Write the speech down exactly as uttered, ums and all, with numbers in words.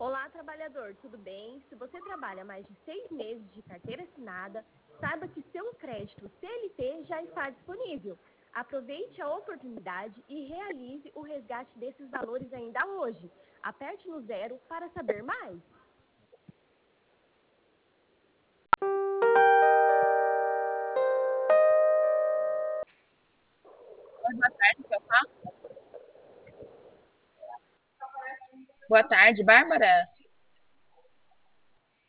Olá, trabalhador, tudo bem? Se você trabalha mais de seis meses de carteira assinada, saiba que seu crédito C L T já está disponível. Aproveite a oportunidade e realize o resgate desses valores ainda hoje. Aperte no zero para saber mais. Oi, boa tarde, que eu falo. Boa tarde, Bárbara.